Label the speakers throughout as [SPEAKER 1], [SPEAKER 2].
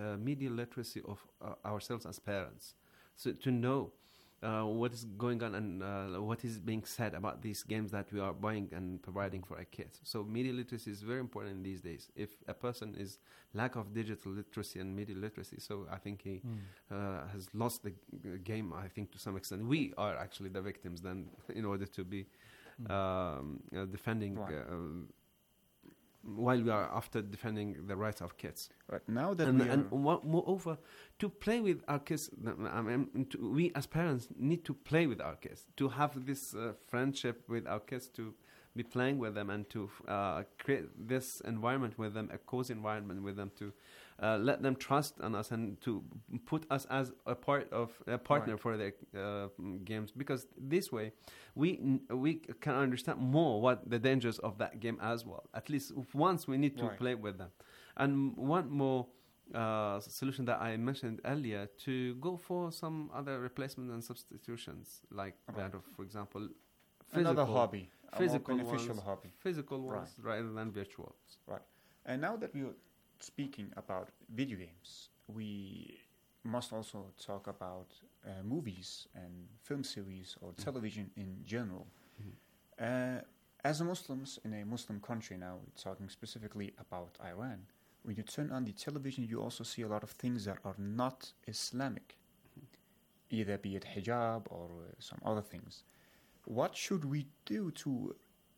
[SPEAKER 1] media literacy of ourselves as parents. So to know what is going on and what is being said about these games that we are buying and providing for our kids. So media literacy is very important these days. If a person is lack of digital literacy and media literacy, so I think he has lost the game, I think, to some extent. We are actually the victims then in order to be defending while we are after defending the rights of kids.
[SPEAKER 2] Right. Now that
[SPEAKER 1] moreover, to play with our kids, we as parents need to play with our kids, to have this friendship with our kids, to be playing with them and to create this environment with them, a cozy environment with them, to let them trust on us and to put us as a partner for their games, because this way we can understand more what the dangers of that game as well. At least once we need to play with them. And one more solution that I mentioned earlier, to go for some other replacement and substitutions, like that of, for example,
[SPEAKER 2] another hobby,
[SPEAKER 1] physical
[SPEAKER 2] beneficial hobby,
[SPEAKER 1] physical ones rather than virtual.
[SPEAKER 2] Right. And now that we're speaking about video games, we must also talk about movies and film series or television in general. As a Muslims in a Muslim country now, we're talking specifically about Iran, when you turn on the television, you also see a lot of things that are not Islamic, either be it hijab or some other things. What should we do to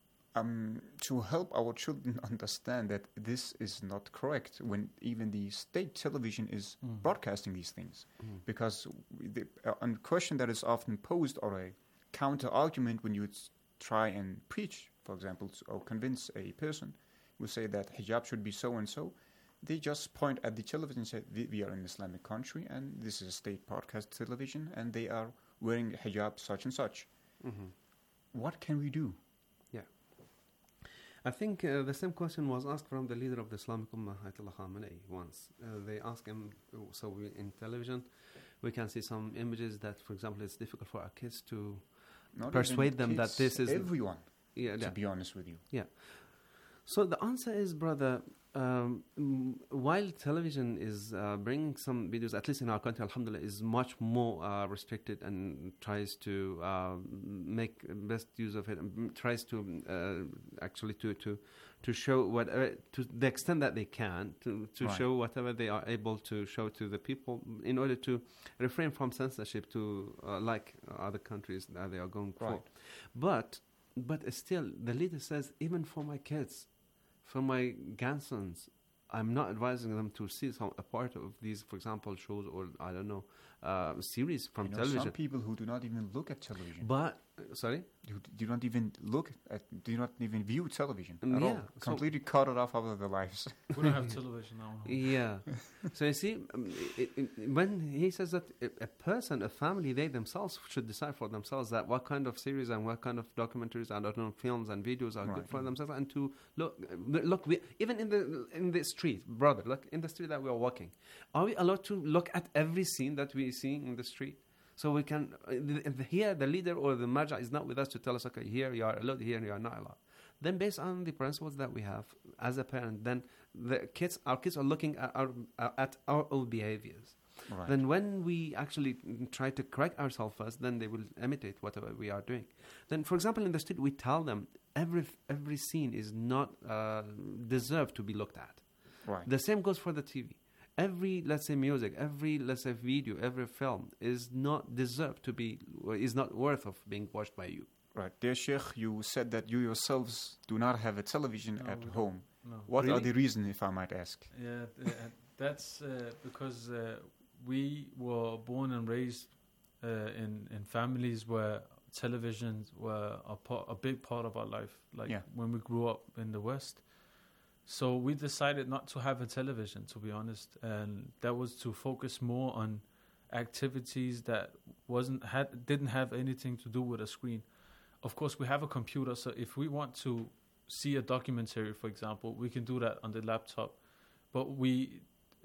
[SPEAKER 2] help our children understand that this is not correct when even the state television is broadcasting these things? Because a question that is often posed, or a counter argument when you try and preach, for example, or convince a person who say that hijab should be so and so, they just point at the television and say, we are in an Islamic country and this is a state broadcast television and they are wearing hijab such and such. What can we do?
[SPEAKER 1] I think the same question was asked from the leader of the Islamic Ummah, Ayatollah Khamenei, once. They asked him, in television, we can see some images that, for example, it's difficult for our kids to persuade them that this is...
[SPEAKER 2] Everyone, to be honest with you.
[SPEAKER 1] Yeah. So the answer is, brother, while television is bringing some videos, at least in our country, alhamdulillah, is much more restricted and tries to make best use of it, and tries to actually to show whatever, to the extent that they can, to show whatever they are able to show to the people in order to refrain from censorship, to like other countries that they are going for. But still, the leader says, even for my kids, for my grandsons, I'm not advising them to see a part of these, for example, shows or, I don't know, series from television.
[SPEAKER 2] Some people who do not even look at television.
[SPEAKER 1] But, sorry?
[SPEAKER 2] Do not even view television at all. Completely cut it off of their lives.
[SPEAKER 3] We don't have television now.
[SPEAKER 1] Yeah. So you see, when he says that a person, a family, they themselves should decide for themselves that what kind of series and what kind of documentaries and films and videos are good for themselves, and to look. Even in the street, brother, like in the street that we are walking, are we allowed to look at every scene that we see in the street? So we can, here the leader or the marja is not with us to tell us, okay, here you are allowed, here you are not allowed. Then based on the principles that we have as a parent, then our kids are looking at our own behaviors. Right. Then when we actually try to correct ourselves first, then they will imitate whatever we are doing. Then, for example, in the street, we tell them every scene is not deserved to be looked at.
[SPEAKER 2] Right.
[SPEAKER 1] The same goes for the TV. Every, let's say, music, every, let's say, video, every film is not deserved to be, is not worth of being watched by you.
[SPEAKER 2] Right. Dear Sheikh, you said that you yourselves do not have a television at home.
[SPEAKER 3] No.
[SPEAKER 2] What are the reasons, if I might ask?
[SPEAKER 3] Yeah, that's because we were born and raised in families where televisions were a big part of our life, when we grew up in the West. So we decided not to have a television, to be honest, and that was to focus more on activities that didn't have anything to do with a screen. Of course, we have a computer, so if we want to see a documentary, for example, we can do that on the laptop. But we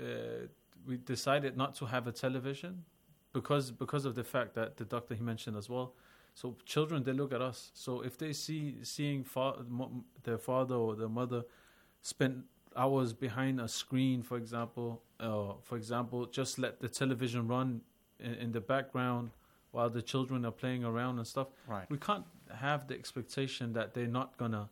[SPEAKER 3] decided not to have a television because of the fact that the doctor he mentioned as well. So children, they look at us. So if they seeing their father or their mother spend hours behind a screen, for example. Just let the television run in the background while the children are playing around and stuff.
[SPEAKER 2] Right.
[SPEAKER 3] We can't have the expectation that they're not gonna,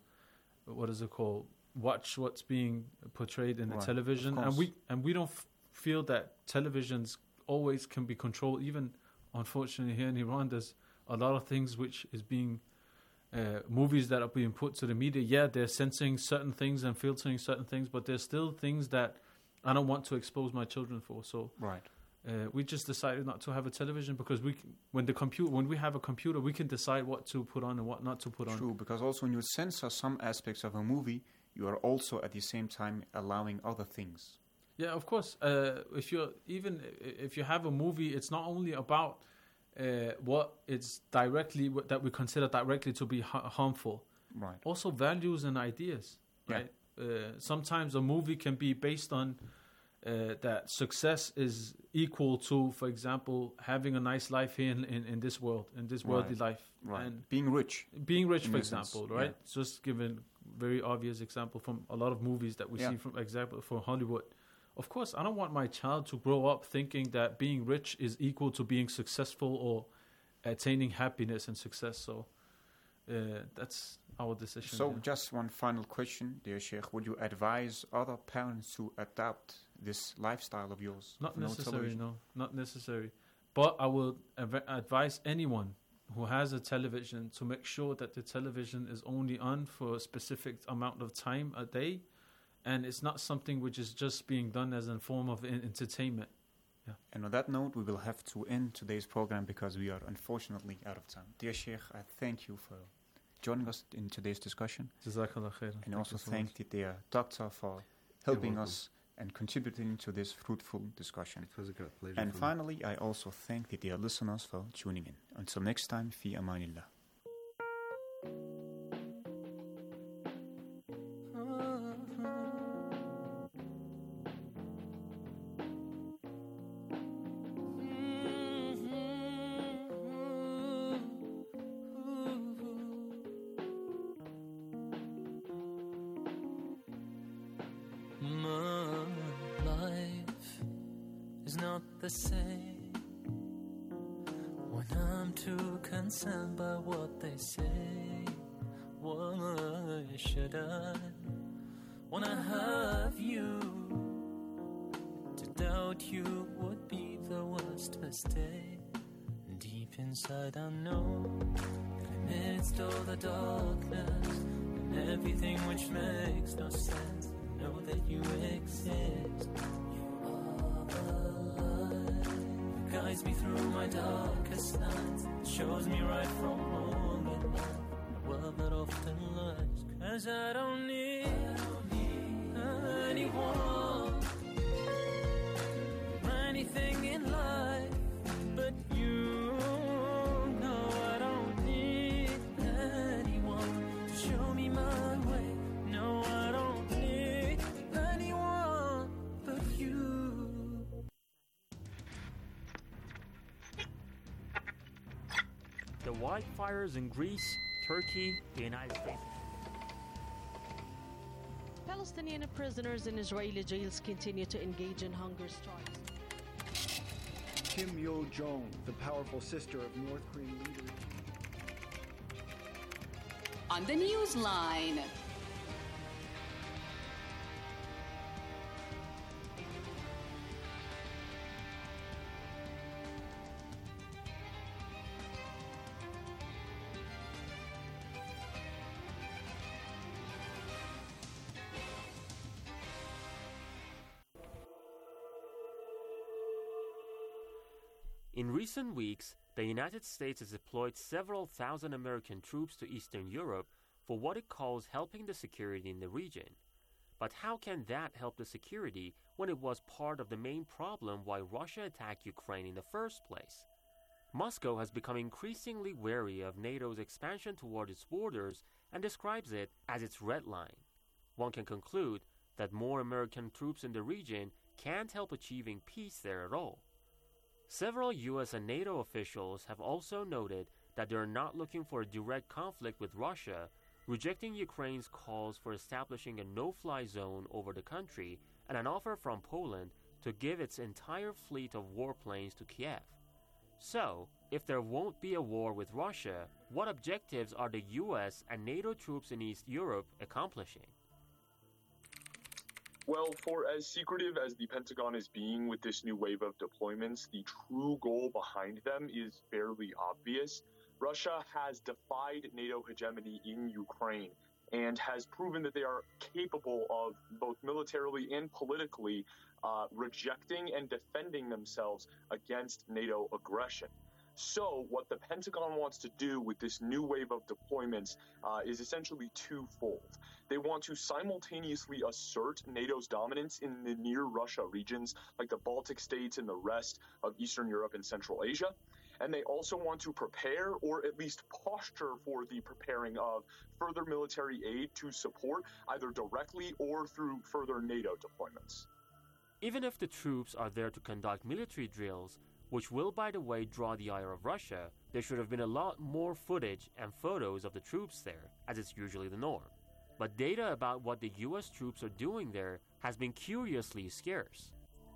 [SPEAKER 3] watch what's being portrayed in the television, and we don't feel that televisions always can be controlled. Even unfortunately here in Iran, there's a lot of things which is being movies that are being put to the media. Yeah, they're censoring certain things and filtering certain things, but there's still things that I don't want to expose my children for. So we just decided not to have a television because when we have a computer, we can decide what to put on and what not to put on.
[SPEAKER 2] True, because also when you censor some aspects of a movie, you are also at the same time allowing other things.
[SPEAKER 3] Yeah, of course. If you have a movie, it's not only about what it's that we consider directly to be harmful.
[SPEAKER 2] Right.
[SPEAKER 3] Also values and ideas. Right. Sometimes a movie can be based on that success is equal to, for example, having a nice life here in this world, in this worldly life,
[SPEAKER 2] and being rich,
[SPEAKER 3] for example, right? Yeah. Just giving very obvious example from a lot of movies that we see from Hollywood. Of course, I don't want my child to grow up thinking that being rich is equal to being successful or attaining happiness and success. So that's our decision.
[SPEAKER 2] So just one final question, dear Sheikh. Would you advise other parents to adopt this lifestyle of yours?
[SPEAKER 3] Not necessary, no. Not necessary. But I will advise anyone who has a television to make sure that the television is only on for a specific amount of time a day, and it's not something which is just being done as a form of entertainment. Yeah.
[SPEAKER 2] And on that note, we will have to end today's program because we are unfortunately out of time. Dear Sheikh, I thank you for joining us in today's discussion.
[SPEAKER 3] Jazakallah khair.
[SPEAKER 2] And also thank the dear doctor for helping us and contributing to this fruitful discussion.
[SPEAKER 1] It was a great pleasure.
[SPEAKER 2] And finally, I also thank the dear listeners for tuning in. Until next time, fi amanillah.
[SPEAKER 4] The same when I'm too concerned by what they say. Why should I, when I have you, to doubt you would be the worst mistake. Deep inside I know that amidst all the darkness and everything which makes no sense, I know that you exist. Guides me through my darkest nights, shows me right from wrong in life, a world that often lies. 'Cause I don't need anyone or anything in life but you. No, I don't need anyone to show me my way. No, I don't need anyone but you.
[SPEAKER 5] The wildfires in Greece, Turkey, the United States.
[SPEAKER 6] Palestinian prisoners in Israeli jails continue to engage in hunger strikes.
[SPEAKER 7] Kim Yo-jong, the powerful sister of North Korean leader.
[SPEAKER 8] On the Newsline.
[SPEAKER 5] In recent weeks, the United States has deployed several thousand American troops to Eastern Europe for what it calls helping the security in the region. But how can that help the security when it was part of the main problem why Russia attacked Ukraine in the first place? Moscow has become increasingly wary of NATO's expansion toward its borders and describes it as its red line. One can conclude that more American troops in the region can't help achieving peace there at all. Several U.S. and NATO officials have also noted that they are not looking for a direct conflict with Russia, rejecting Ukraine's calls for establishing a no-fly zone over the country and an offer from Poland to give its entire fleet of warplanes to Kiev. So, if there won't be a war with Russia, what objectives are the US and NATO troops in East Europe accomplishing?
[SPEAKER 9] Well, for as secretive as the Pentagon is being with this new wave of deployments, the true goal behind them is fairly obvious. Russia has defied NATO hegemony in Ukraine and has proven that they are capable of both militarily and politically rejecting and defending themselves against NATO aggression. So what the Pentagon wants to do with this new wave of deployments is essentially twofold. They want to simultaneously assert NATO's dominance in the near Russia regions like the Baltic states and the rest of Eastern Europe and Central Asia. And they also want to prepare, or at least posture for the preparing of further military aid to support, either directly or through further NATO deployments.
[SPEAKER 5] Even if the troops are there to conduct military drills, which will, by the way, draw the ire of Russia, there should have been a lot more footage and photos of the troops there, as is usually the norm. But data about what the US troops are doing there has been curiously scarce.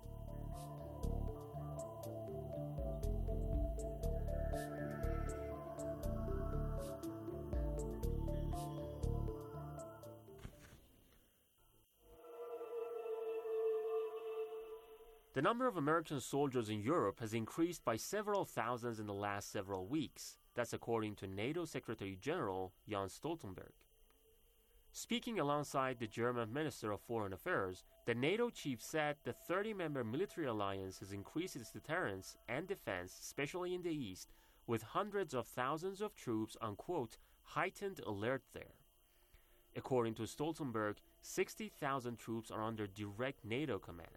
[SPEAKER 5] The number of American soldiers in Europe has increased by several thousands in the last several weeks. That's according to NATO Secretary General Jens Stoltenberg. Speaking alongside the German Minister of Foreign Affairs, the NATO chief said the 30-member military alliance has increased its deterrence and defense, especially in the east, with hundreds of thousands of troops on, quote, heightened alert there. According to Stoltenberg, 60,000 troops are under direct NATO command.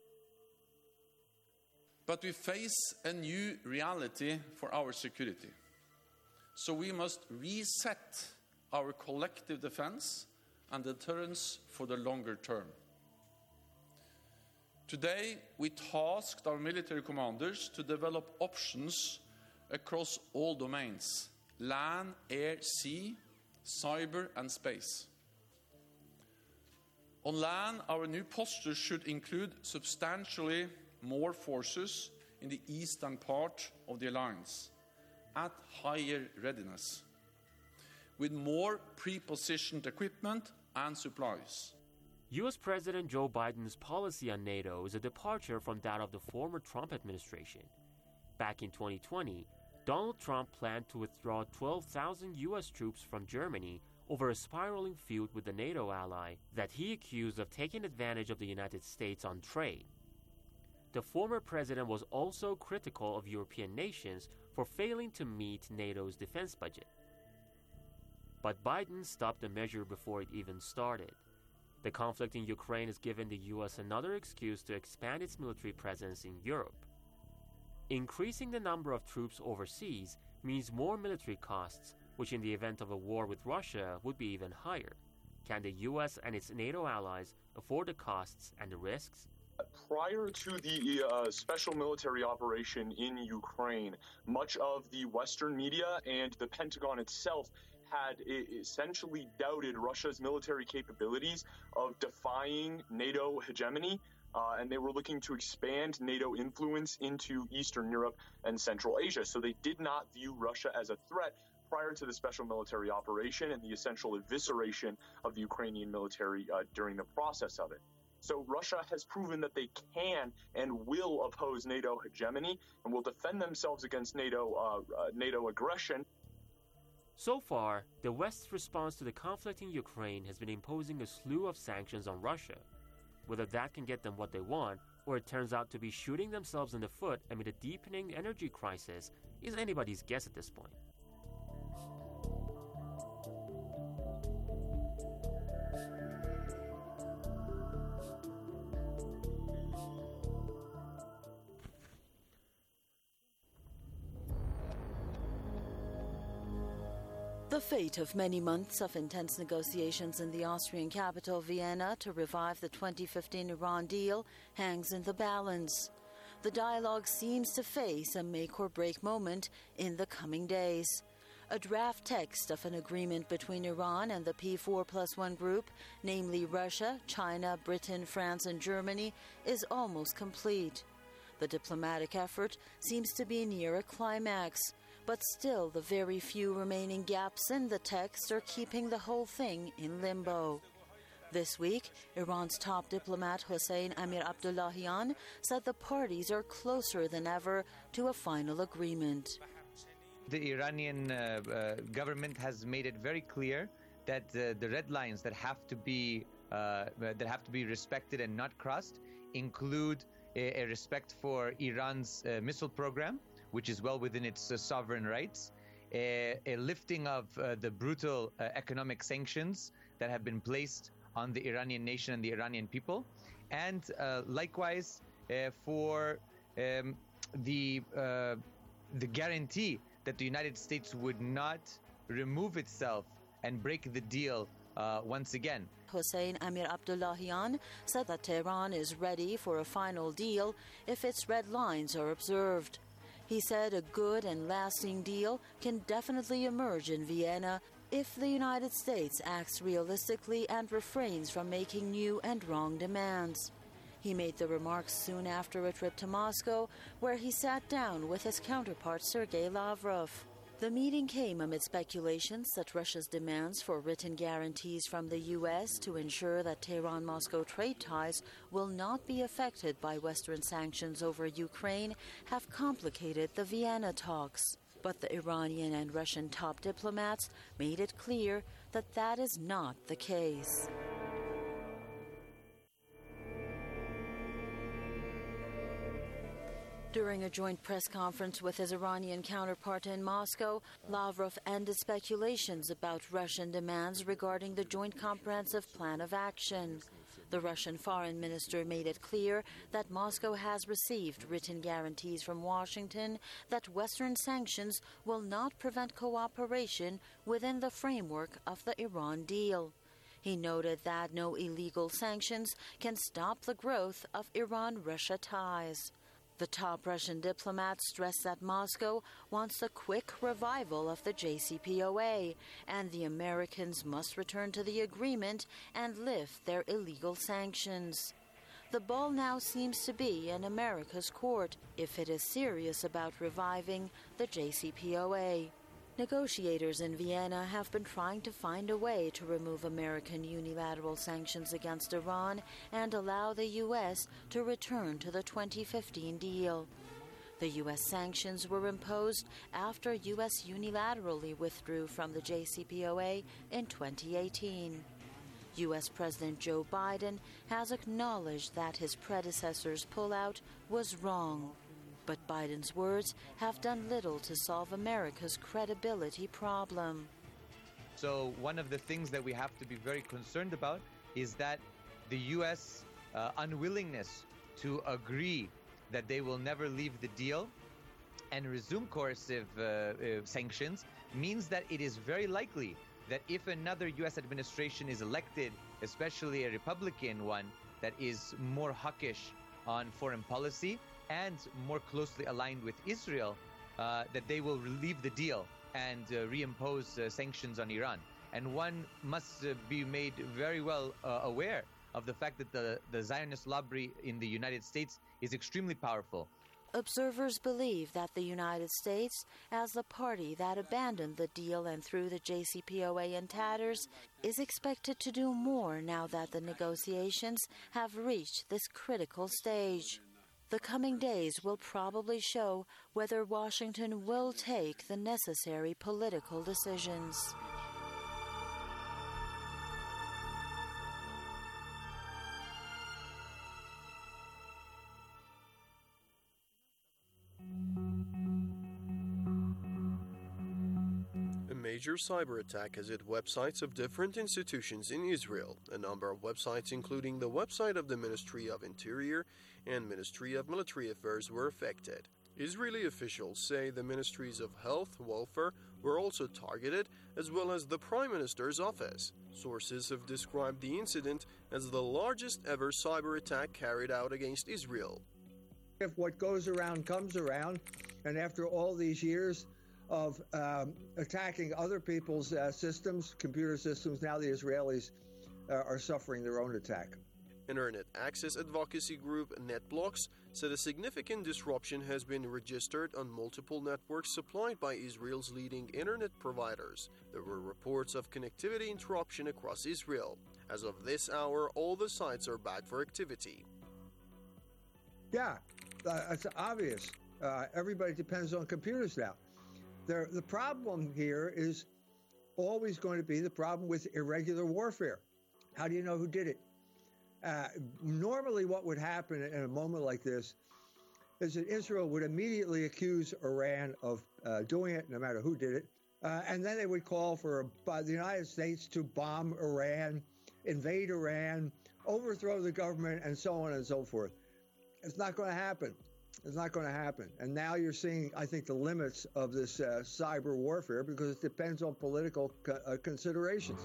[SPEAKER 10] But we face a new reality for our security. So we must reset our collective defense and deterrence for the longer term. Today, we tasked our military commanders to develop options across all domains: land, air, sea, cyber, and space. On land, our new posture should include substantially more forces in the eastern part of the alliance at higher readiness, with more pre-positioned equipment and supplies.
[SPEAKER 5] US President Joe Biden's policy on NATO is a departure from that of the former Trump administration. Back in 2020, Donald Trump planned to withdraw 12,000 US troops from Germany over a spiraling feud with the NATO ally that he accused of taking advantage of the United States on trade. The former president was also critical of European nations for failing to meet NATO's defense budget. But Biden stopped the measure before it even started. The conflict in Ukraine has given the US another excuse to expand its military presence in Europe. Increasing the number of troops overseas means more military costs, which in the event of a war with Russia would be even higher. Can the US and its NATO allies afford the costs and the risks?
[SPEAKER 9] Prior to the special military operation in Ukraine, much of the Western media and the Pentagon itself had essentially doubted Russia's military capabilities of defying NATO hegemony, and they were looking to expand NATO influence into Eastern Europe and Central Asia. So they did not view Russia as a threat prior to the special military operation and the essential evisceration of the Ukrainian military during the process of it. So Russia has proven that they can and will oppose NATO hegemony and will defend themselves against NATO aggression.
[SPEAKER 5] So far, the West's response to the conflict in Ukraine has been imposing a slew of sanctions on Russia. Whether that can get them what they want, or it turns out to be shooting themselves in the foot amid a deepening energy crisis, is anybody's guess at this point.
[SPEAKER 11] The fate of many months of intense negotiations in the Austrian capital, Vienna, to revive the 2015 Iran deal hangs in the balance. The dialogue seems to face a make-or-break moment in the coming days. A draft text of an agreement between Iran and the P4+1 group, namely Russia, China, Britain, France, and Germany, is almost complete. The diplomatic effort seems to be near a climax, but still the very few remaining gaps in the text are keeping the whole thing in limbo. This week, Iran's top diplomat Hossein Amir-Abdollahian said the parties are closer than ever to a final agreement.
[SPEAKER 12] The Iranian government has made it very clear that the red lines that have to be respected and not crossed include a respect for Iran's missile program, which is well within its sovereign rights, a lifting of the brutal economic sanctions that have been placed on the Iranian nation and the Iranian people, and likewise for the guarantee that the United States would not remove itself and break the deal once again.
[SPEAKER 11] Hossein Amir-Abdollahian said that Tehran is ready for a final deal if its red lines are observed. He said a good and lasting deal can definitely emerge in Vienna if the United States acts realistically and refrains from making new and wrong demands. He made the remarks soon after a trip to Moscow, where he sat down with his counterpart Sergei Lavrov. The meeting came amid speculations that Russia's demands for written guarantees from the U.S. to ensure that Tehran-Moscow trade ties will not be affected by Western sanctions over Ukraine have complicated the Vienna talks. But the Iranian and Russian top diplomats made it clear that that is not the case. During a joint press conference with his Iranian counterpart in Moscow, Lavrov ended speculations about Russian demands regarding the Joint Comprehensive Plan of Action. The Russian foreign minister made it clear that Moscow has received written guarantees from Washington that Western sanctions will not prevent cooperation within the framework of the Iran deal. He noted that no illegal sanctions can stop the growth of Iran-Russia ties. The top Russian diplomat stressed that Moscow wants a quick revival of the JCPOA, and the Americans must return to the agreement and lift their illegal sanctions. The ball now seems to be in America's court if it is serious about reviving the JCPOA. Negotiators in Vienna have been trying to find a way to remove American unilateral sanctions against Iran and allow the U.S. to return to the 2015 deal. The U.S. sanctions were imposed after U.S. unilaterally withdrew from the JCPOA in 2018. U.S. President Joe Biden has acknowledged that his predecessor's pullout was wrong. But Biden's words have done little to solve America's credibility problem.
[SPEAKER 12] So one of the things that we have to be very concerned about is that the U.S. Unwillingness to agree that they will never leave the deal and resume coercive sanctions means that it is very likely that if another U.S. administration is elected, especially a Republican one that is more hawkish on foreign policy and more closely aligned with Israel, that they will leave the deal and reimpose sanctions on Iran. And one must be made very well aware of the fact that the Zionist lobby in the United States is extremely powerful.
[SPEAKER 11] Observers believe that the United States, as the party that abandoned the deal and threw the JCPOA in tatters, is expected to do more now that the negotiations have reached this critical stage. The coming days will probably show whether Washington will take the necessary political decisions.
[SPEAKER 13] A major cyber attack has hit websites of different institutions in Israel. A number of websites, including the website of the Ministry of Interior and Ministry of Military Affairs, were affected. Israeli officials say the ministries of health, welfare were also targeted, as well as the Prime Minister's office. Sources have described the incident as the largest ever cyber attack carried out against Israel.
[SPEAKER 14] If what goes around comes around, and after all these years of attacking other people's systems, computer systems. Now the Israelis are suffering their own attack.
[SPEAKER 13] Internet access advocacy group NetBlocks said a significant disruption has been registered on multiple networks supplied by Israel's leading internet providers. There were reports of connectivity interruption across Israel. As of this hour, all the sites are back for activity.
[SPEAKER 14] Yeah, it's obvious. Everybody depends on computers now. The problem here is always going to be the problem with irregular warfare. How do you know who did it? Normally what would happen in a moment like this is that Israel would immediately accuse Iran of doing it, no matter who did it, and then they would call for the United States to bomb Iran, invade Iran, overthrow the government, and so on and so forth. It's not going to happen. It's not going to happen. And now you're seeing, I think, the limits of this cyber warfare because it depends on political considerations.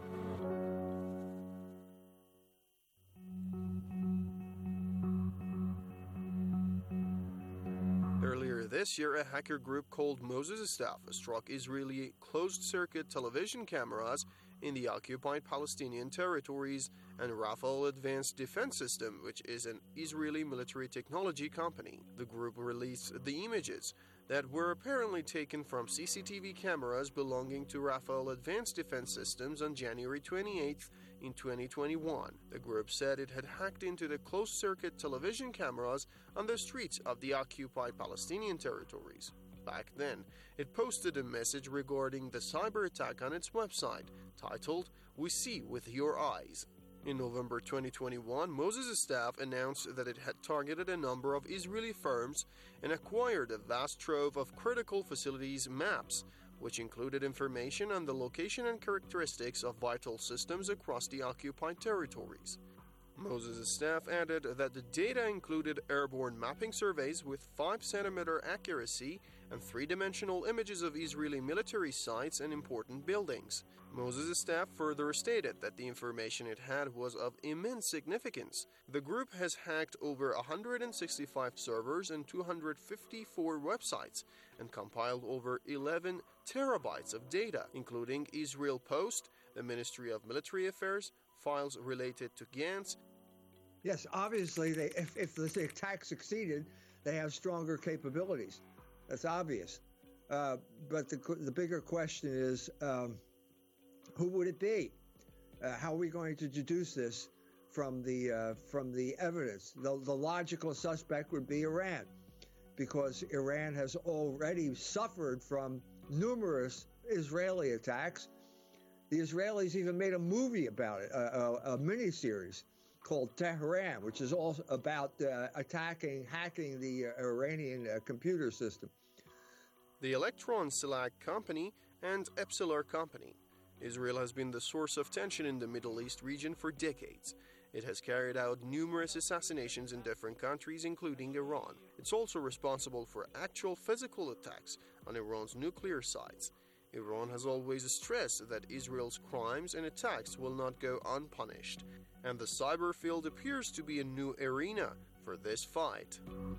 [SPEAKER 13] Earlier this year, a hacker group called Moses Staff struck Israeli closed-circuit television cameras in the occupied Palestinian territories and Rafale Advanced Defense System, which is an Israeli military technology company. The group released the images that were apparently taken from CCTV cameras belonging to Rafale Advanced Defense Systems on January 28th in 2021. The group said it had hacked into the closed-circuit television cameras on the streets of the occupied Palestinian territories. Back then, it posted a message regarding the cyber attack on its website, titled, "We See with Your Eyes." In November 2021, Moses' staff announced that it had targeted a number of Israeli firms and acquired a vast trove of critical facilities maps, which included information on the location and characteristics of vital systems across the occupied territories. Moses' staff added that the data included airborne mapping surveys with 5-centimeter accuracy and 3-dimensional images of Israeli military sites and important buildings. Moses' staff further stated that the information it had was of immense significance. The group has hacked over 165 servers and 254 websites and compiled over 11 terabytes of data, including Israel Post, the Ministry of Military Affairs, files related to Gantz.
[SPEAKER 14] Yes, obviously, if the attack succeeded, they have stronger capabilities. That's obvious. But the bigger question is, who would it be? How are we going to deduce this from the evidence? The logical suspect would be Iran, because Iran has already suffered from numerous Israeli attacks. The Israelis even made a movie about it, a miniseries called Tehran, which is all about hacking the Iranian computer system.
[SPEAKER 13] The Electron Silag Company and Epsilon Company. Israel has been the source of tension in the Middle East region for decades. It has carried out numerous assassinations in different countries, including Iran. It's also responsible for actual physical attacks on Iran's nuclear sites. Iran has always stressed that Israel's crimes and attacks will not go unpunished, and the cyber field appears to be a new arena for this fight.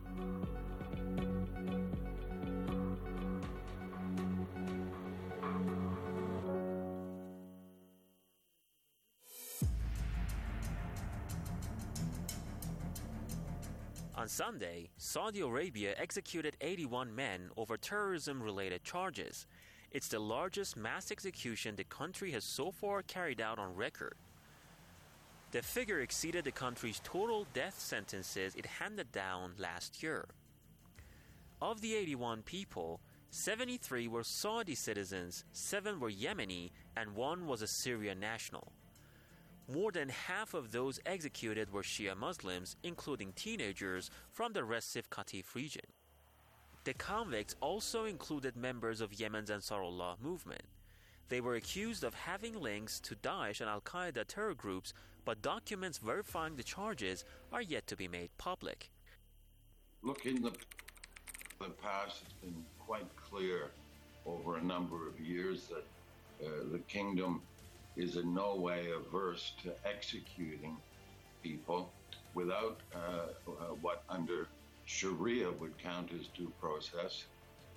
[SPEAKER 5] On Sunday, Saudi Arabia executed 81 men over terrorism-related charges. It's the largest mass execution the country has so far carried out on record. The figure exceeded the country's total death sentences it handed down last year. Of the 81 people, 73 were Saudi citizens, 7 were Yemeni, and 1 was a Syrian national. More than half of those executed were Shia Muslims, including teenagers from the Recif Qatif region. The convicts also included members of Yemen's Ansarullah movement. They were accused of having links to Daesh and Al-Qaeda terror groups, but documents verifying the charges are yet to be made public.
[SPEAKER 15] Look, in the past, it's been quite clear over a number of years that the kingdom is in no way averse to executing people without what under Sharia would count as due process.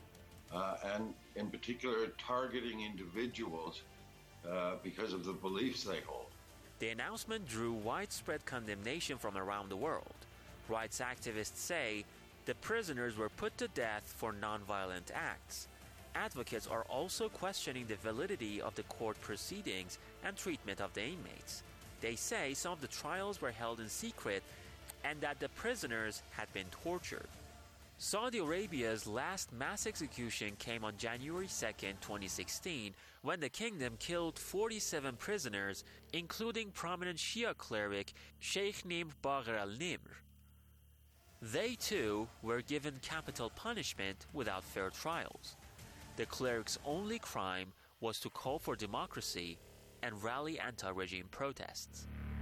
[SPEAKER 15] and in particular targeting individuals because of the beliefs they hold.
[SPEAKER 5] The announcement drew widespread condemnation from around the world. Rights activists say the prisoners were put to death for non-violent acts. Advocates are also questioning the validity of the court proceedings and treatment of the inmates. They say some of the trials were held in secret and that the prisoners had been tortured. Saudi Arabia's last mass execution came on January 2, 2016, when the kingdom killed 47 prisoners, including prominent Shia cleric Sheikh Nimr Baghr al-Nimr. They too were given capital punishment without fair trials. The cleric's only crime was to call for democracy and rally anti-regime protests.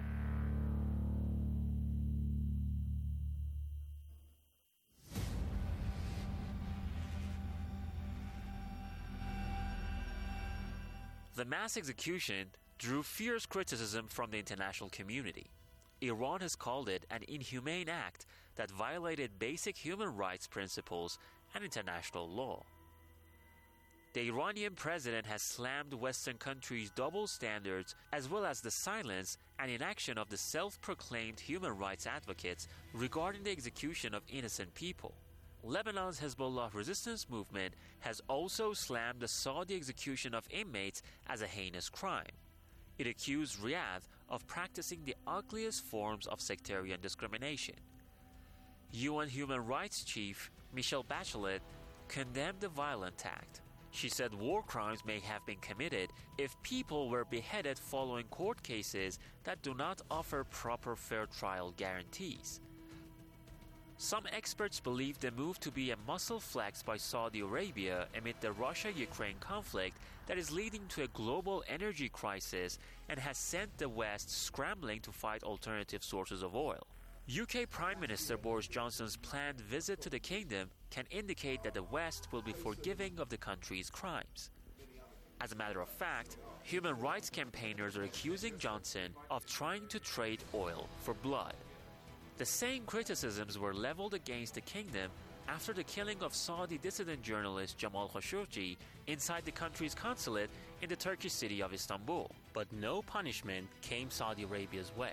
[SPEAKER 5] The mass execution drew fierce criticism from the international community. Iran has called it an inhumane act that violated basic human rights principles and international law. The Iranian president has slammed Western countries' double standards as well as the silence and inaction of the self-proclaimed human rights advocates regarding the execution of innocent people. Lebanon's Hezbollah resistance movement has also slammed the Saudi execution of inmates as a heinous crime. It accused Riyadh of practicing the ugliest forms of sectarian discrimination. UN Human Rights Chief Michelle Bachelet condemned the violent act. She said war crimes may have been committed if people were beheaded following court cases that do not offer proper fair trial guarantees. Some experts believe the move to be a muscle flex by Saudi Arabia amid the Russia-Ukraine conflict that is leading to a global energy crisis and has sent the West scrambling to fight alternative sources of oil. UK Prime Minister Boris Johnson's planned visit to the kingdom can indicate that the West will be forgiving of the country's crimes. As a matter of fact, human rights campaigners are accusing Johnson of trying to trade oil for blood. The same criticisms were leveled against the kingdom after the killing of Saudi dissident journalist Jamal Khashoggi inside the country's consulate in the Turkish city of Istanbul. But no punishment came Saudi Arabia's way.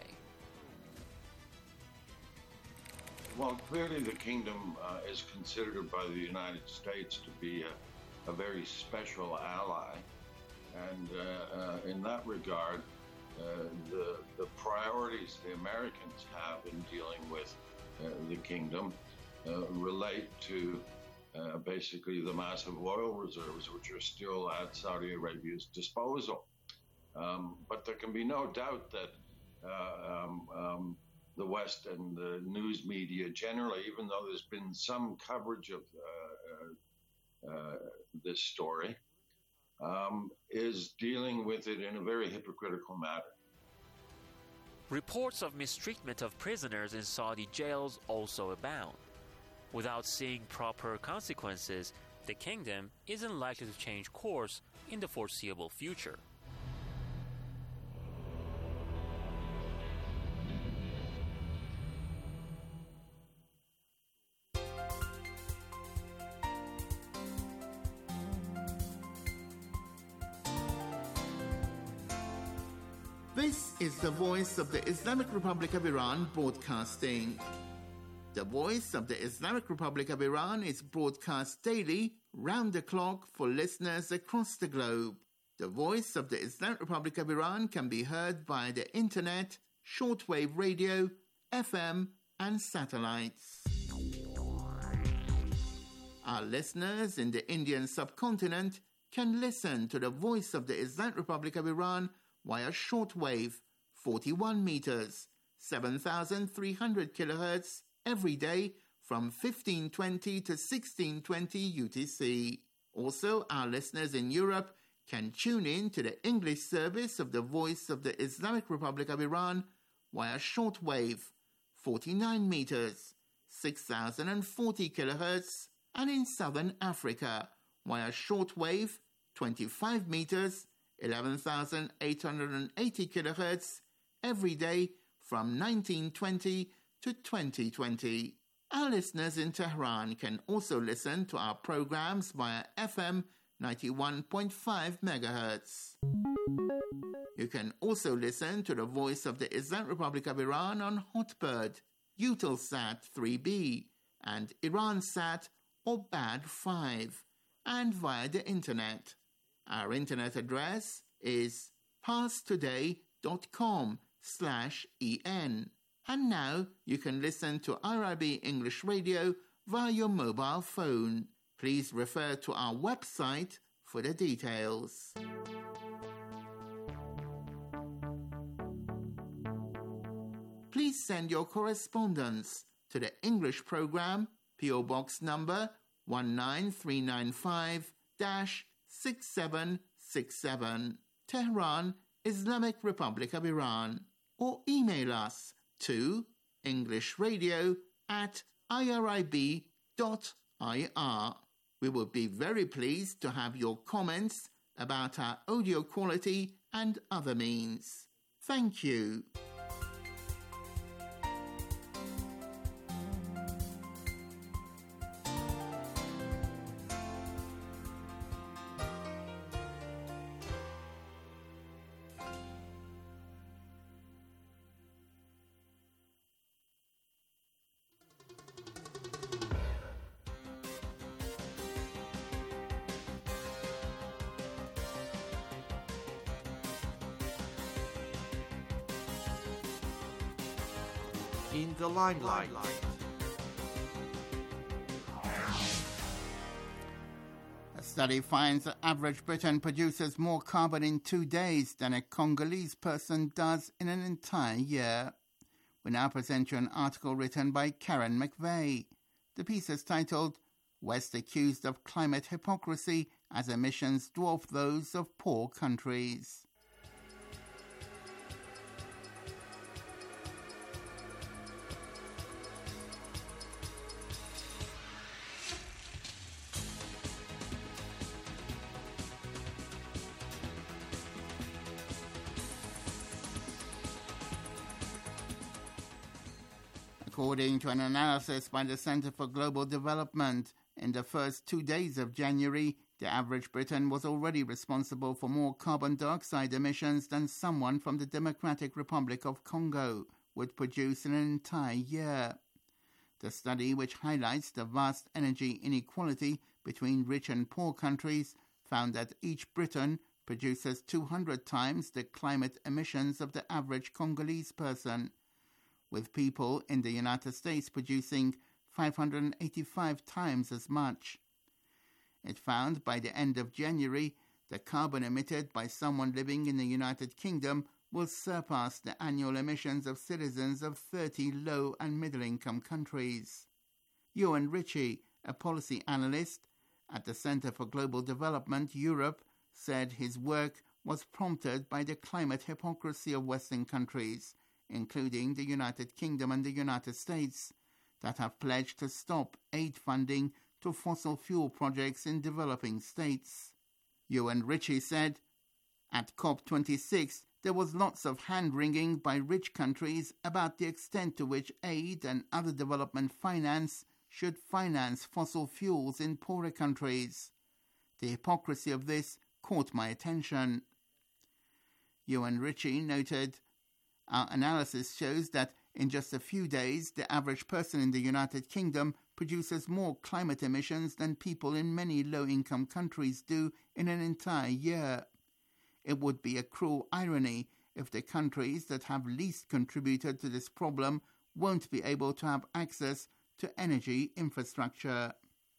[SPEAKER 15] Well, clearly the kingdom is considered by the United States to be a very special ally. And in that regard, the priorities the Americans have in dealing with the kingdom relate to basically the massive oil reserves which are still at Saudi Arabia's disposal. But there can be no doubt that the West and the news media generally, even though there's been some coverage of this story, is dealing with it in a very hypocritical manner.
[SPEAKER 5] Reports of mistreatment of prisoners in Saudi jails also abound. Without seeing proper consequences, the kingdom isn't likely to change course in the foreseeable future.
[SPEAKER 16] This is the voice of the Islamic Republic of Iran broadcasting. The voice of the Islamic Republic of Iran is broadcast daily, round the clock, for listeners across the globe. The voice of the Islamic Republic of Iran can be heard via the internet, shortwave radio, FM, and satellites. Our listeners in the Indian subcontinent can listen to the voice of the Islamic Republic of Iran via shortwave, 41 meters, 7,300 kilohertz, every day from 1520 to 1620 UTC. Also, our listeners in Europe can tune in to the English service of the Voice of the Islamic Republic of Iran via shortwave, 49 meters, 6,040 kilohertz, and in Southern Africa via shortwave, 25 meters, 11,880 kilohertz, every day from 1920 to 2020. Our listeners in Tehran can also listen to our programs via FM 91.5 MHz. You can also listen to the Voice of the Islamic Republic of Iran on Hotbird, Eutelsat 3B, and Iransat or BAD 5, and via the Internet. Our Internet address is parstoday.com/en. And now you can listen to IRIB English Radio via your mobile phone. Please refer to our website for the details. Please send your correspondence to the English program, PO Box number 19395-6767, Tehran, Islamic Republic of Iran, or email us to englishradio@irib.ir. We would be very pleased to have your comments about our audio quality and other means. Thank you.
[SPEAKER 17] In the limelight.
[SPEAKER 16] A study finds that average Briton produces more carbon in 2 days than a Congolese person does in an entire year. We now present you an article written by Karen McVeigh. The piece is titled, West Accused of Climate Hypocrisy as Emissions Dwarf Those of Poor Countries. According to an analysis by the Center for Global Development, in the first 2 days of January, the average Briton was already responsible for more carbon dioxide emissions than someone from the Democratic Republic of Congo would produce in an entire year. The study, which highlights the vast energy inequality between rich and poor countries, found that each Briton produces 200 times the climate emissions of the average Congolese person, with people in the United States producing 585 times as much. It found by the end of January, the carbon emitted by someone living in the United Kingdom will surpass the annual emissions of citizens of 30 low- and middle-income countries. Ewan Ritchie, a policy analyst at the Center for Global Development Europe, said his work was prompted by the climate hypocrisy of Western countries, including the United Kingdom and the United States, that have pledged to stop aid funding to fossil fuel projects in developing states. Ewan Ritchie said, at COP26, there was lots of hand-wringing by rich countries about the extent to which aid and other development finance should finance fossil fuels in poorer countries. The hypocrisy of this caught my attention. Ewan Ritchie noted, our analysis shows that in just a few days, the average person in the United Kingdom produces more climate emissions than people in many low-income countries do in an entire year. It would be a cruel irony if the countries that have least contributed to this problem won't be able to have access to energy infrastructure.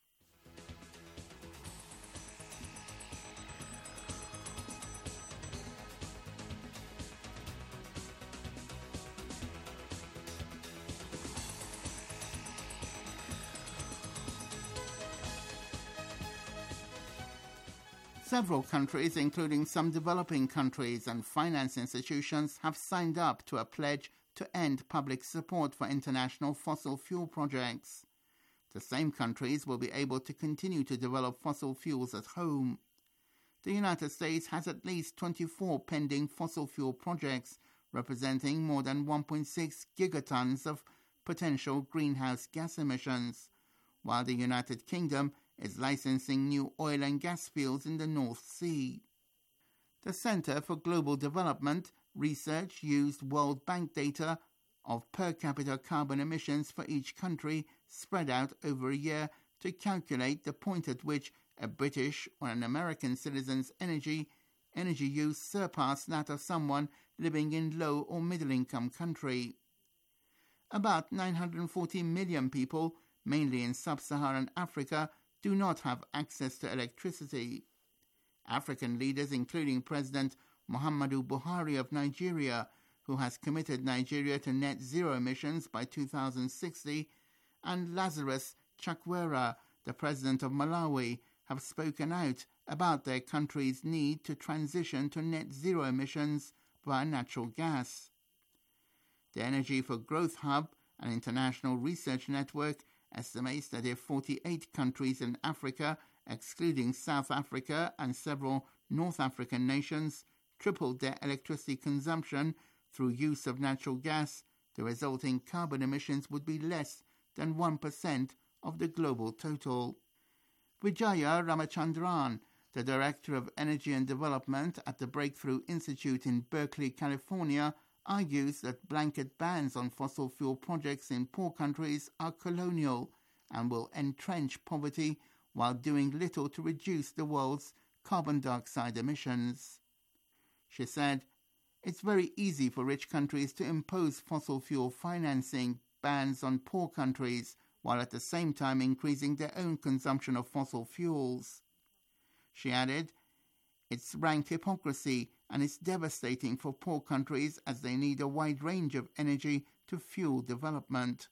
[SPEAKER 16] Several countries, including some developing countries and finance institutions, have signed up to a pledge to end public support for international fossil fuel projects. The same countries will be able to continue to develop fossil fuels at home. The United States has at least 24 pending fossil fuel projects, representing more than 1.6 gigatons of potential greenhouse gas emissions, while the United Kingdom is licensing new oil and gas fields in the North Sea. The Centre for Global Development research used World Bank data of per capita carbon emissions for each country spread out over a year to calculate the point at which a British or an American citizen's energy use surpassed that of someone living in low or middle-income country. About 940 million people, mainly in sub-Saharan Africa, do not have access to electricity. African leaders, including President Muhammadu Buhari of Nigeria, who has committed Nigeria to net zero emissions by 2060, and Lazarus Chakwera, the president of Malawi, have spoken out about their country's need to transition to net zero emissions via natural gas. The Energy for Growth Hub, an international research network, estimates that if 48 countries in Africa, excluding South Africa and several North African nations, tripled their electricity consumption through use of natural gas, the resulting carbon emissions would be less than 1% of the global total. Vijaya Ramachandran, the Director of Energy and Development at the Breakthrough Institute in Berkeley, California, argues that blanket bans on fossil fuel projects in poor countries are colonial and will entrench poverty while doing little to reduce the world's carbon dioxide emissions. She said, "It's very easy for rich countries to impose fossil fuel financing bans on poor countries while at the same time increasing their own consumption of fossil fuels." She added, "It's rank hypocrisy and it's devastating for poor countries as they need a wide range of energy to fuel development."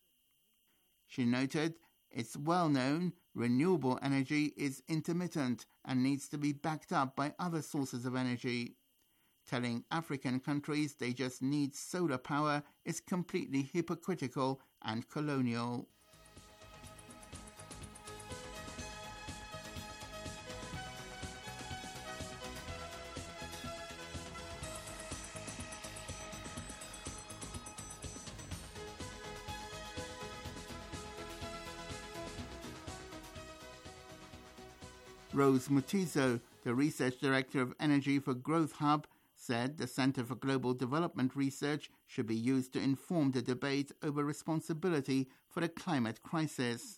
[SPEAKER 16] She noted, "It's well known renewable energy is intermittent and needs to be backed up by other sources of energy. Telling African countries they just need solar power is completely hypocritical and colonial." Rose Mutiso, the Research Director of Energy for Growth Hub, said the Center for Global Development Research should be used to inform the debate over responsibility for the climate crisis.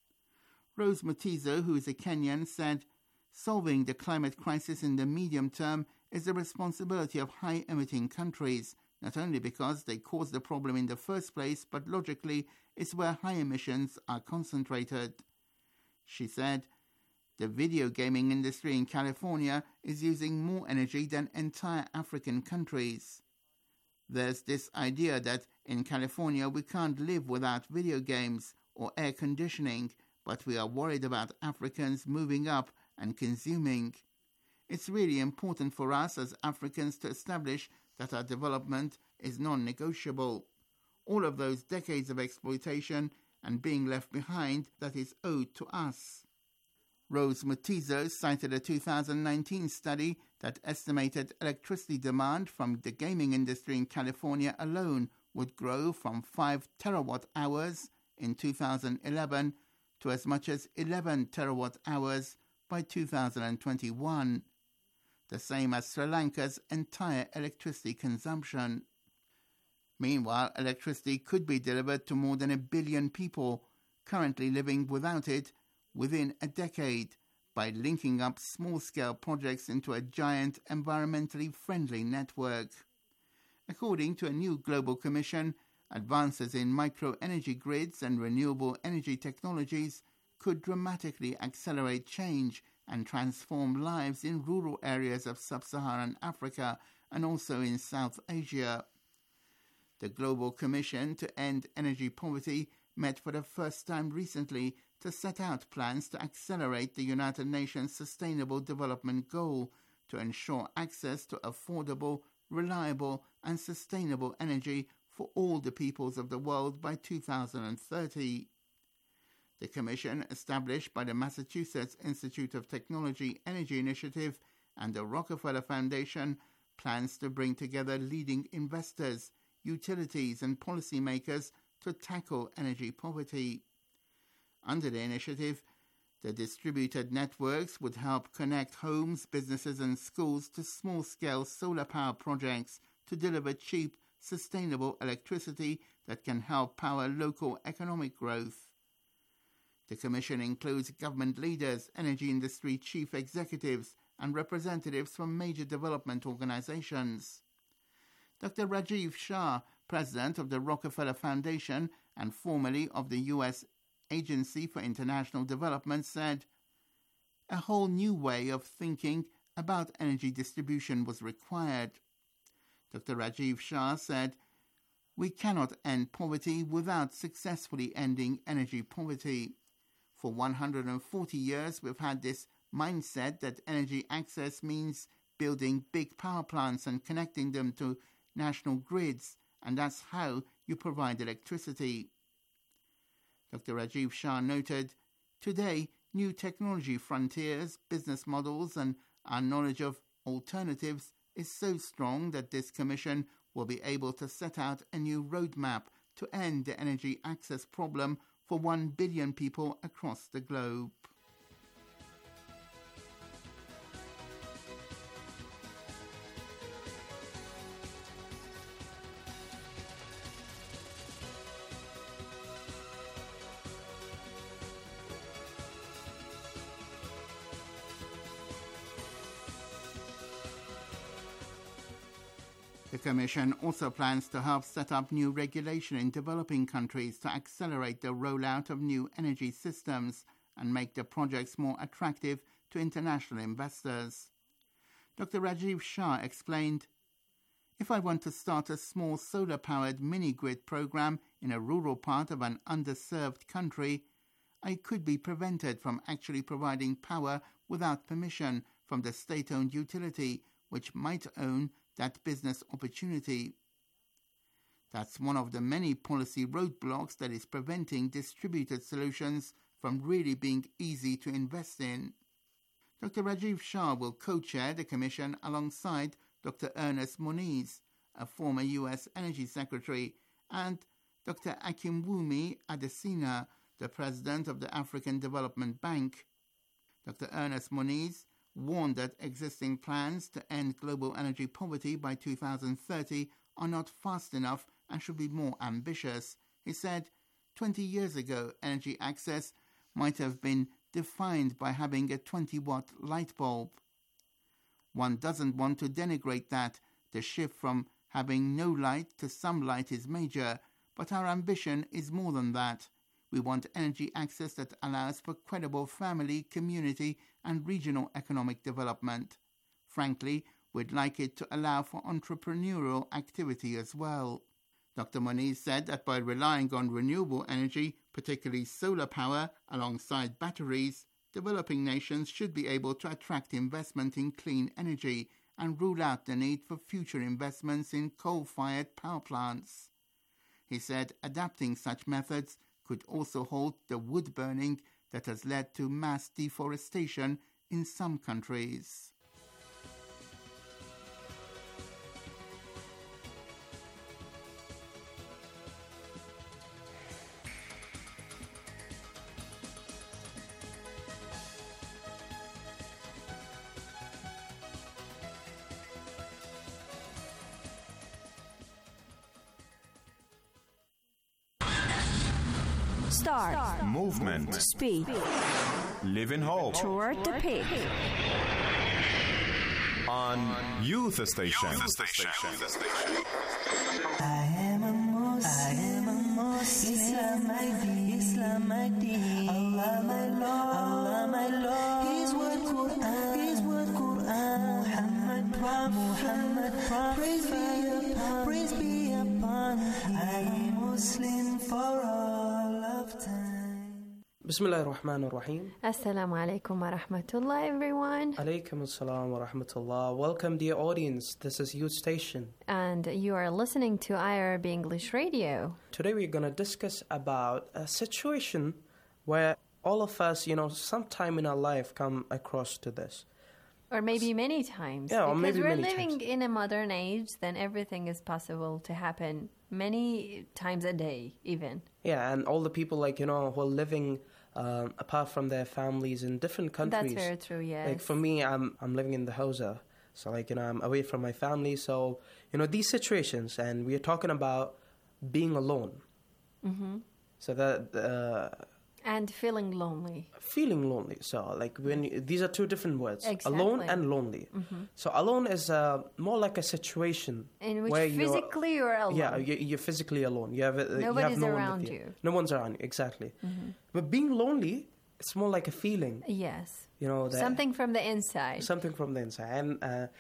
[SPEAKER 16] Rose Mutiso, who is a Kenyan, said, "Solving the climate crisis in the medium term is the responsibility of high-emitting countries, not only because they caused the problem in the first place, but logically it's where high emissions are concentrated." She said, "The video gaming industry in California is using more energy than entire African countries. There's this idea that in California we can't live without video games or air conditioning, but we are worried about Africans moving up and consuming. It's really important for us as Africans to establish that our development is non-negotiable. All of those decades of exploitation and being left behind, that is owed to us." Rose Mutiso cited a 2019 study that estimated electricity demand from the gaming industry in California alone would grow from 5 terawatt-hours in 2011 to as much as 11 terawatt-hours by 2021, the same as Sri Lanka's entire electricity consumption. Meanwhile, electricity could be delivered to more than 1 billion people currently living without it within a decade by linking up small-scale projects into a giant environmentally friendly network. According to a new global commission, advances in micro-energy grids and renewable energy technologies could dramatically accelerate change and transform lives in rural areas of sub-Saharan Africa and also in South Asia. The Global Commission to End Energy Poverty met for the first time recently to set out plans to accelerate the United Nations Sustainable Development Goal to ensure access to affordable, reliable and sustainable energy for all the peoples of the world by 2030. The Commission, established by the Massachusetts Institute of Technology Energy Initiative and the Rockefeller Foundation, plans to bring together leading investors, utilities and policymakers to tackle energy poverty. Under the initiative, the distributed networks would help connect homes, businesses and schools to small-scale solar power projects to deliver cheap, sustainable electricity that can help power local economic growth. The Commission includes government leaders, energy industry chief executives, and representatives from major development organizations. Dr. Rajiv Shah, president of the Rockefeller Foundation and formerly of the U.S. Agency for International Development, said, "A whole new way of thinking about energy distribution was required." Dr. Rajiv Shah said, "We cannot end poverty without successfully ending energy poverty. For 140 years, we've had this mindset that energy access means building big power plants and connecting them to national grids, and that's how you provide electricity." Dr. Rajiv Shah noted, "Today, new technology frontiers, business models, and our knowledge of alternatives is so strong that this Commission will be able to set out a new roadmap to end the energy access problem for 1 billion people across the globe." The Commission also plans to help set up new regulation in developing countries to accelerate the rollout of new energy systems and make the projects more attractive to international investors. Dr. Rajiv Shah explained, "If I want to start a small solar-powered mini-grid program in a rural part of an underserved country, I could be prevented from actually providing power without permission from the state-owned utility, which might own that business opportunity." That's one of the many policy roadblocks that is preventing distributed solutions from really being easy to invest in. Dr. Rajiv Shah will co-chair the Commission alongside Dr. Ernest Moniz, a former U.S. Energy Secretary, and Dr. Akinwumi Adesina, the President of the African Development Bank. Dr. Ernest Moniz warned that existing plans to end global energy poverty by 2030 are not fast enough and should be more ambitious. He said, 20 years ago, energy access might have been defined by having a 20-watt light bulb. One doesn't want to denigrate that. The shift from having no light to some light is major, but our ambition is more than that. We want energy access that allows for credible family, community, and regional economic development. Frankly, we'd like it to allow for entrepreneurial activity as well. Dr. Moniz said that by relying on renewable energy, particularly solar power, alongside batteries, developing nations should be able to attract investment in clean energy and rule out the need for future investments in coal-fired power plants. He said adapting such methods could also halt the wood burning that has led to mass deforestation in some countries.
[SPEAKER 17] Start.
[SPEAKER 18] Movement.
[SPEAKER 17] Speak.
[SPEAKER 18] Live in hope.
[SPEAKER 17] Toward the peak.
[SPEAKER 18] On Youth Station.
[SPEAKER 19] I am a Muslim. Islam my deen. Allah my Lord. His word Quran. Muhammad Prophet. Praise be upon him. I am Muslim for all of time.
[SPEAKER 20] Bismillah ar-Rahman ar-Rahim.
[SPEAKER 21] Assalamu alaikum wa rahmatullah, everyone.
[SPEAKER 20] Alaikum assalam wa rahmatullah. Welcome, dear audience. This is Youth Station.
[SPEAKER 21] And you are listening to IRB English Radio.
[SPEAKER 20] Today we're going to discuss about a situation where all of us, sometime in our life come across to this.
[SPEAKER 21] Or maybe many times.
[SPEAKER 20] Yeah, or
[SPEAKER 21] because
[SPEAKER 20] maybe
[SPEAKER 21] we're
[SPEAKER 20] many
[SPEAKER 21] living
[SPEAKER 20] times.
[SPEAKER 21] in a modern age, then everything is possible to happen many times a day, even.
[SPEAKER 20] Yeah, and all the people, like, who are living apart from their families in different countries.
[SPEAKER 21] That's very true, yes.
[SPEAKER 20] Like, for me, I'm living in the Hausa. So, like, I'm away from my family. So, these situations, and we are talking about being alone.
[SPEAKER 21] Mm-hmm.
[SPEAKER 20] So that...
[SPEAKER 21] and feeling lonely.
[SPEAKER 20] Feeling lonely. So, like, these are two different words.
[SPEAKER 21] Exactly.
[SPEAKER 20] Alone and lonely.
[SPEAKER 21] Mm-hmm.
[SPEAKER 20] So, alone is more like a situation
[SPEAKER 21] in which
[SPEAKER 20] where
[SPEAKER 21] physically you're alone.
[SPEAKER 20] Yeah, you're physically alone.
[SPEAKER 21] Nobody's
[SPEAKER 20] you have no
[SPEAKER 21] around
[SPEAKER 20] one with
[SPEAKER 21] you.
[SPEAKER 20] No one's around you, exactly.
[SPEAKER 21] Mm-hmm.
[SPEAKER 20] But being lonely, it's more like a feeling.
[SPEAKER 21] Yes.
[SPEAKER 20] That
[SPEAKER 21] something from the inside.
[SPEAKER 20] Something from the inside. And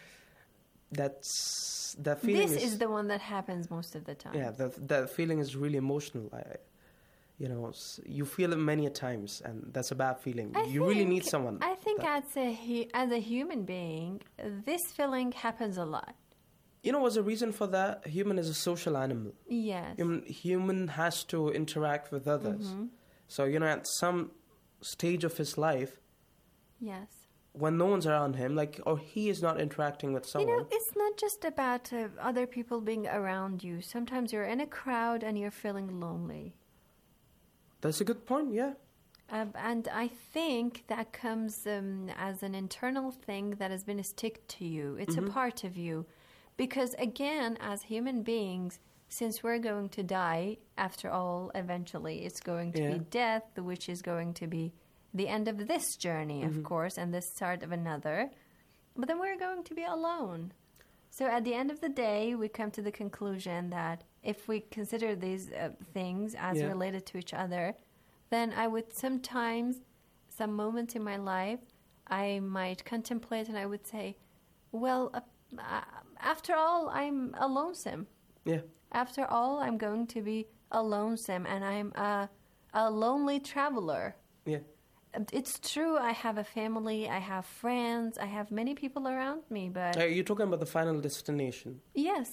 [SPEAKER 20] that feeling
[SPEAKER 21] This is the one that happens most of the time.
[SPEAKER 20] Yeah, that feeling is really emotional. You feel it many times, and that's a bad feeling. You really need someone.
[SPEAKER 21] I think as a human being, this feeling happens a lot.
[SPEAKER 20] What's the reason for that? Human is a social animal.
[SPEAKER 21] Yes.
[SPEAKER 20] Human has to interact with others.
[SPEAKER 21] Mm-hmm.
[SPEAKER 20] So, at some stage of his life,
[SPEAKER 21] yes,
[SPEAKER 20] when no one's around him, or he is not interacting with someone.
[SPEAKER 21] It's not just about other people being around you. Sometimes you're in a crowd and you're feeling lonely.
[SPEAKER 20] That's a good point, yeah.
[SPEAKER 21] And I think that comes as an internal thing that has been a stick to you. It's a part of you. Because again, as human beings, since we're going to die, after all, eventually, it's going to be death, which is going to be the end of this journey, of course, and the start of another. But then we're going to be alone. So at the end of the day, we come to the conclusion that if we consider these things as related to each other, then I would sometimes, some moments in my life, I might contemplate and I would say, well, after all, I'm a lonesome.
[SPEAKER 20] Yeah.
[SPEAKER 21] After all, I'm going to be a lonesome, and I'm a lonely traveler.
[SPEAKER 20] Yeah.
[SPEAKER 21] It's true, I have a family, I have friends, I have many people around me, but...
[SPEAKER 20] You're talking about the final destination.
[SPEAKER 21] Yes.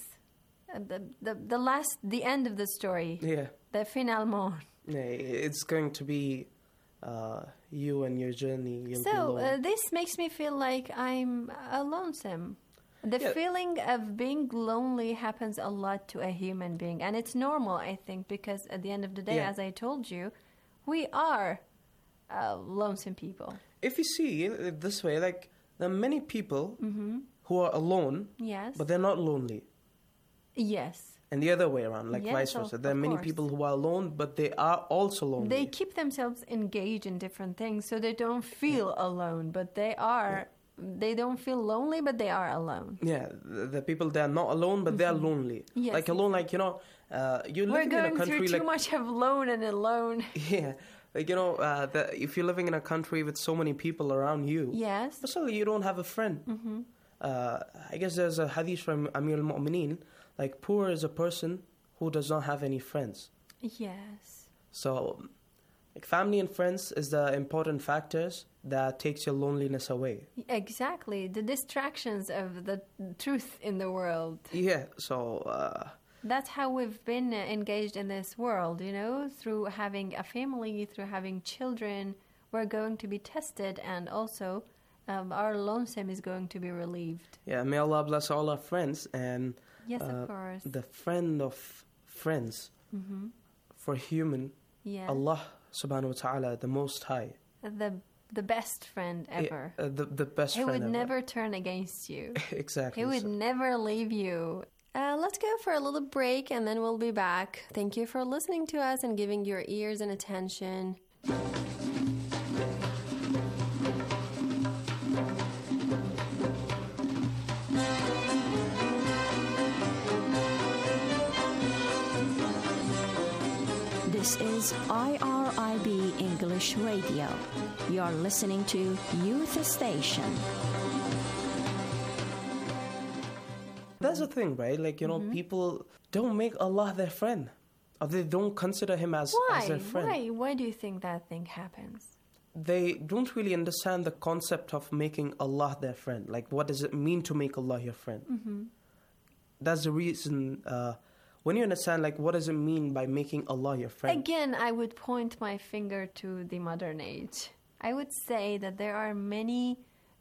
[SPEAKER 21] The end of the story.
[SPEAKER 20] Yeah.
[SPEAKER 21] The finalement.
[SPEAKER 20] Yeah, it's going to be you and your journey.
[SPEAKER 21] So, this makes me feel like I'm lonesome. The feeling of being lonely happens a lot to a human being. And it's normal, I think, because at the end of the day, as I told you, we are lonesome people.
[SPEAKER 20] If you see it this way, there are many people who are alone, but they're not lonely.
[SPEAKER 21] Yes.
[SPEAKER 20] And the other way around, vice versa. There are many people who are alone, but they are also lonely.
[SPEAKER 21] They keep themselves engaged in different things, so they don't feel alone, but they are... They don't feel lonely, but they are alone.
[SPEAKER 20] Yeah, the people, they are not alone, but they are lonely.
[SPEAKER 21] Yes.
[SPEAKER 20] Alone, you're living in a country...
[SPEAKER 21] We're going through too much of lone and alone.
[SPEAKER 20] Yeah, if you're living in a country with so many people around you...
[SPEAKER 21] Yes.
[SPEAKER 20] But still, you don't have a friend.
[SPEAKER 21] Mm-hmm.
[SPEAKER 20] I guess there's a hadith from Amir al-Mu'mineen, poor is a person who does not have any friends.
[SPEAKER 21] Yes.
[SPEAKER 20] So... family and friends is the important factors that takes your loneliness away.
[SPEAKER 21] Exactly. The distractions of the truth in the world.
[SPEAKER 20] Yeah, so...
[SPEAKER 21] that's how we've been engaged in this world, through having a family, through having children. We're going to be tested, and also our lonesome is going to be relieved.
[SPEAKER 20] Yeah, may Allah bless all our friends, and...
[SPEAKER 21] Yes, of course.
[SPEAKER 20] The friend of friends for human, Allah subhanahu wa ta'ala, the Most High.
[SPEAKER 21] The best friend ever.
[SPEAKER 20] The best friend ever.
[SPEAKER 21] He would never turn against you.
[SPEAKER 20] Exactly.
[SPEAKER 21] He would never leave you. Let's go for a little break and then we'll be back. Thank you for listening to us and giving your ears and attention.
[SPEAKER 17] This is IRIB English Radio. You're listening to Youth Station.
[SPEAKER 20] That's the thing, right? People don't make Allah their friend. Or they don't consider Him as their friend.
[SPEAKER 21] Why do you think that thing happens?
[SPEAKER 20] They don't really understand the concept of making Allah their friend. What does it mean to make Allah your friend?
[SPEAKER 21] Mm-hmm.
[SPEAKER 20] That's the reason... when you understand, what does it mean by making Allah your friend?
[SPEAKER 21] Again, I would point my finger to the modern age. I would say that there are many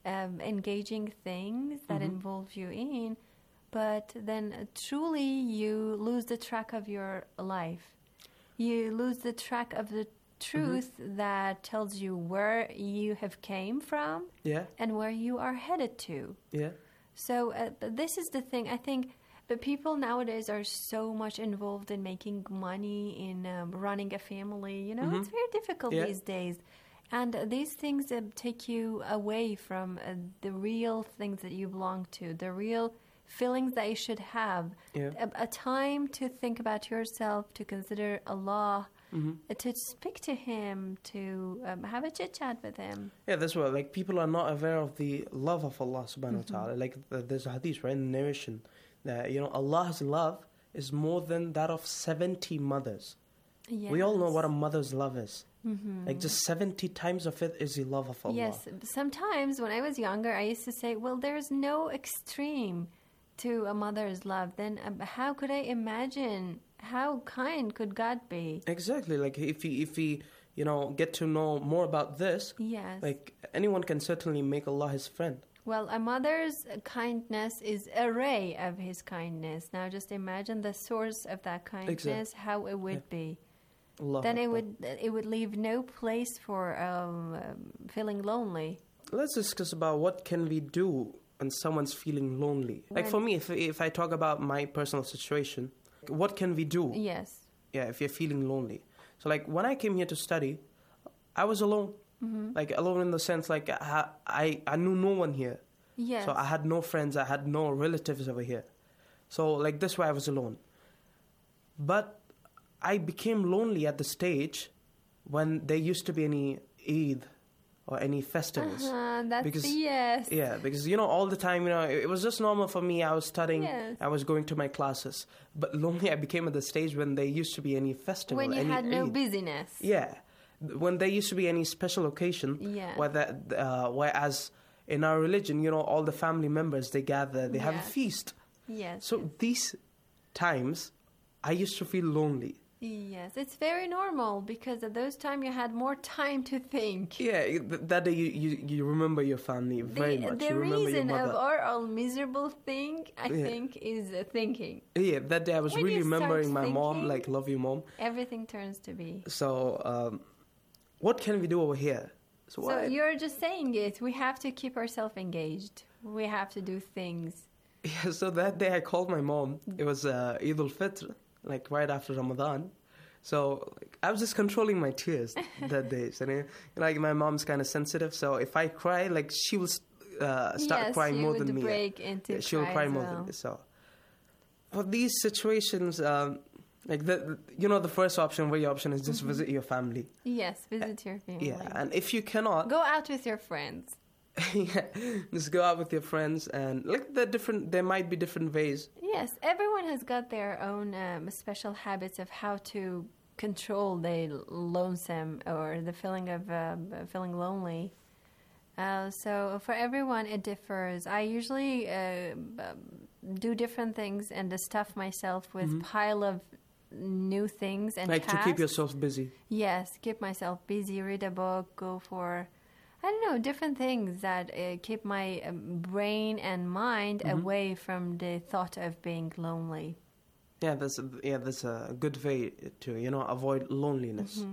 [SPEAKER 21] engaging things that involve you in, but then truly you lose the track of your life. You lose the track of the truth that tells you where you have came from and where you are headed to.
[SPEAKER 20] Yeah.
[SPEAKER 21] So this is the thing. I think but people nowadays are so much involved in making money, in running a family. You know, it's very difficult these days. And these things take you away from the real things that you belong to, the real feelings that you should have.
[SPEAKER 20] Yeah.
[SPEAKER 21] A time to think about yourself, to consider Allah, to speak to Him, to have a chit-chat with Him.
[SPEAKER 20] Yeah, that's what, like, people are not aware of the love of Allah subhanahu wa ta'ala. Like, there's a hadith, right, in the narration, that, you know, Allah's love is more than that of 70 mothers.
[SPEAKER 21] Yes.
[SPEAKER 20] We all know what a mother's love is. Like, just 70 times of it is the love of Allah.
[SPEAKER 21] Yes, sometimes when I was younger, I used to say, well, there's no extreme to a mother's love. Then how could I imagine, how kind could God be?
[SPEAKER 20] Exactly. Like, if we you know, get to know more about this,
[SPEAKER 21] yes,
[SPEAKER 20] like, anyone can certainly make Allah his friend.
[SPEAKER 21] Well, a mother's kindness is a ray of His kindness. Now, just imagine the source of that kindness, how it would be. Then it would leave no place for feeling lonely.
[SPEAKER 20] Let's discuss about what can we do when someone's feeling lonely. Like, for me, if I talk about my personal situation, what can we do?
[SPEAKER 21] Yes.
[SPEAKER 20] Yeah, if you're feeling lonely. So, like, when I came here to study, I was alone. Like, alone in the sense, like, I knew no one here.
[SPEAKER 21] Yes.
[SPEAKER 20] So I had no friends, I had no relatives over here. So, like, this way I was alone. But I became lonely at the stage when there used to be any Eid or any festivals.
[SPEAKER 21] Yes.
[SPEAKER 20] Yeah, because, you know, all the time, you know, it was just normal for me. I was studying, I was going to my classes. But lonely I became at the stage when there used to be any festival.
[SPEAKER 21] When you
[SPEAKER 20] any
[SPEAKER 21] had no
[SPEAKER 20] Eid.
[SPEAKER 21] busyness.
[SPEAKER 20] Yeah. When there used to be any special occasion, whereas in our religion, you know, all the family members, they gather, they have a feast.
[SPEAKER 21] Yes.
[SPEAKER 20] So these times, I used to feel lonely.
[SPEAKER 21] Yes, it's very normal because at those times you had more time to think.
[SPEAKER 20] Yeah, that day you remember your family very much.
[SPEAKER 21] The
[SPEAKER 20] you remember
[SPEAKER 21] reason
[SPEAKER 20] your mother.
[SPEAKER 21] of our miserable thing, I think, is thinking.
[SPEAKER 20] Yeah, that day I was
[SPEAKER 21] When
[SPEAKER 20] really
[SPEAKER 21] you start
[SPEAKER 20] remembering my mom,
[SPEAKER 21] thinking,
[SPEAKER 20] like, love you, mom.
[SPEAKER 21] Everything turns to be.
[SPEAKER 20] So, what can we do over here?
[SPEAKER 21] So you're just saying it. We have to keep ourselves engaged. We have to do things.
[SPEAKER 20] Yeah, so that day I called my mom. It was Eid al-Fitr, like right after Ramadan. So like, I was just controlling my tears that day. So, you know, like, my mom's kind of sensitive. So if I cry, like, she will start crying more than me.
[SPEAKER 21] Break into
[SPEAKER 20] she'll cry more than me. So for these situations, like, you know, the first option, where your option is just visit your family.
[SPEAKER 21] Yes, visit your family.
[SPEAKER 20] Yeah, and if you cannot,
[SPEAKER 21] go out with your friends.
[SPEAKER 20] Yeah, just go out with your friends, and like, there might be different ways.
[SPEAKER 21] Yes, everyone has got their own special habits of how to control the lonesome or the feeling of feeling lonely. So for everyone it differs. I usually do different things and stuff myself with pile of new things and
[SPEAKER 20] like
[SPEAKER 21] tasks.
[SPEAKER 20] To keep yourself busy.
[SPEAKER 21] Yes, keep myself busy, read a book, go for, I don't know, different things that keep my brain and mind away from the thought of being lonely.
[SPEAKER 20] Yeah, that's a good way to, you know, avoid loneliness.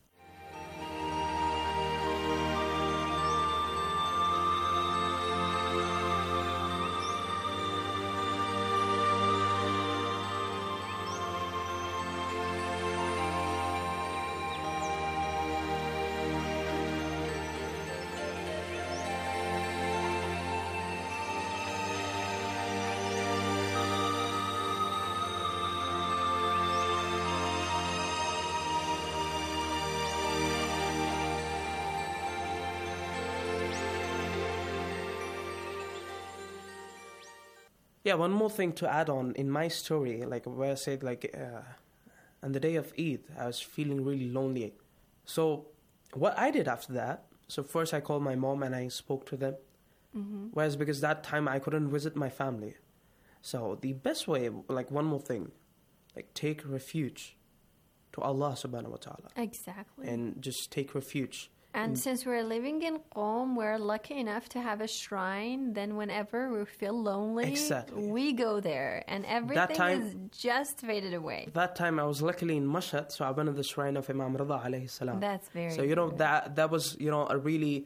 [SPEAKER 20] Yeah, one more thing to add on in my story, like where I said, like, on the day of Eid, I was feeling really lonely. So what I did after that, so first I called my mom and I spoke to them. Whereas because that time I couldn't visit my family. So the best way, like, one more thing, like, take refuge to Allah subhanahu wa ta'ala.
[SPEAKER 21] Exactly.
[SPEAKER 20] And just take refuge
[SPEAKER 21] And since we're living in Qom, we're lucky enough to have a shrine. Then whenever we feel lonely, we go there. And everything is just faded away.
[SPEAKER 20] That time I was luckily in Mashhad, so I went to the shrine of Imam Rida alayhi salam.
[SPEAKER 21] That's very
[SPEAKER 20] So, that was, a really...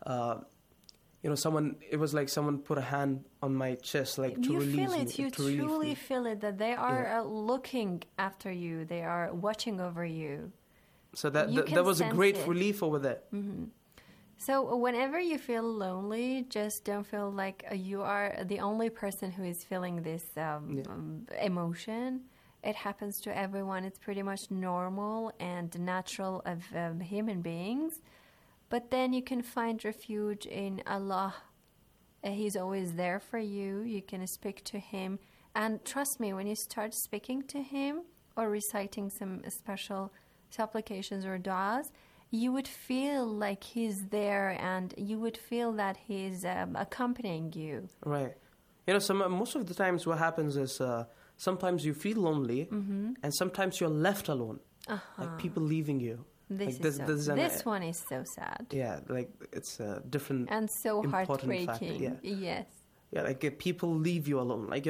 [SPEAKER 20] it was like someone put a hand on my chest, like to release me.
[SPEAKER 21] You feel it. You truly feel it, that they are looking after you. They are watching over you.
[SPEAKER 20] So that was a great relief over there.
[SPEAKER 21] Mm-hmm. So whenever you feel lonely, just don't feel like you are the only person who is feeling this emotion. It happens to everyone. It's pretty much normal and natural of human beings. But then you can find refuge in Allah. He's always there for you. You can speak to Him. And trust me, when you start speaking to Him or reciting some special supplications or du'as, you would feel like He's there and you would feel that He's accompanying you.
[SPEAKER 20] Right. Most of the times what happens is sometimes you feel lonely and sometimes you're left alone. Like people leaving you.
[SPEAKER 21] This one is so sad.
[SPEAKER 20] Yeah, like it's a different
[SPEAKER 21] and so heartbreaking.
[SPEAKER 20] Yeah.
[SPEAKER 21] Yes.
[SPEAKER 20] Yeah, like people leave you alone. Like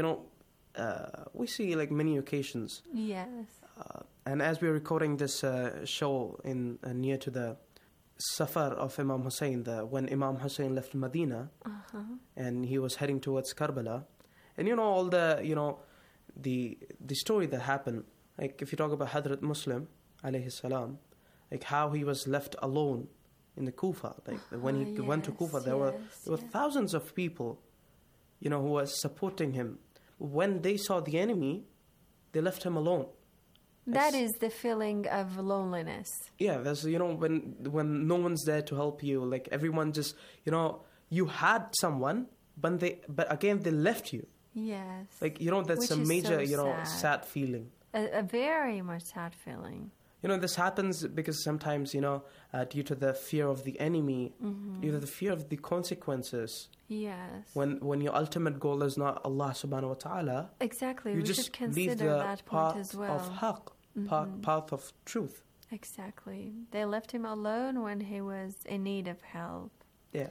[SPEAKER 20] we see like many occasions.
[SPEAKER 21] Yes.
[SPEAKER 20] And as we're recording this show in near to the Safar of Imam Hussein, when Imam Hussein left Medina and he was heading towards Karbala, and all the story that happened. Like if you talk about Hadrat Muslim alayhi salam. Like how he was left alone in the Kufa. Like when he went to Kufa, there were thousands of people, who were supporting him. When they saw the enemy, they left him alone.
[SPEAKER 21] That is the feeling of loneliness.
[SPEAKER 20] Yeah, there's when no one's there to help you. Like everyone just you had someone, but again they left you.
[SPEAKER 21] Yes.
[SPEAKER 20] Like that's a major sad feeling.
[SPEAKER 21] A very much sad feeling.
[SPEAKER 20] This happens because sometimes, due to the fear of the enemy, due to the fear of the consequences.
[SPEAKER 21] Yes.
[SPEAKER 20] When your ultimate goal is not Allah subhanahu wa ta'ala.
[SPEAKER 21] Exactly.
[SPEAKER 20] You
[SPEAKER 21] we
[SPEAKER 20] just
[SPEAKER 21] should consider
[SPEAKER 20] leave the
[SPEAKER 21] that point as well.
[SPEAKER 20] Of haqq, path of truth.
[SPEAKER 21] Exactly. They left him alone when he was in need of help.
[SPEAKER 20] Yeah.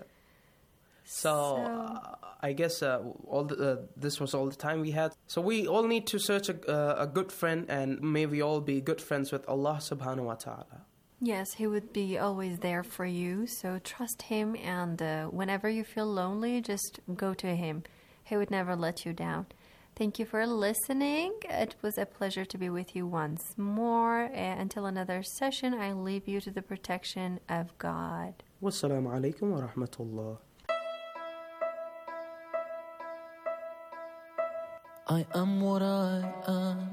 [SPEAKER 20] So I guess this was all the time we had. So we all need to search a good friend, and may we all be good friends with Allah subhanahu wa ta'ala.
[SPEAKER 21] Yes, He would be always there for you. So trust Him, and whenever you feel lonely, just go to Him. He would never let you down. Thank you for listening. It was a pleasure to be with you once more. Until another session, I leave you to the protection of God.
[SPEAKER 20] Wassalamu alaikum wa rahmatullah.
[SPEAKER 4] I am what I am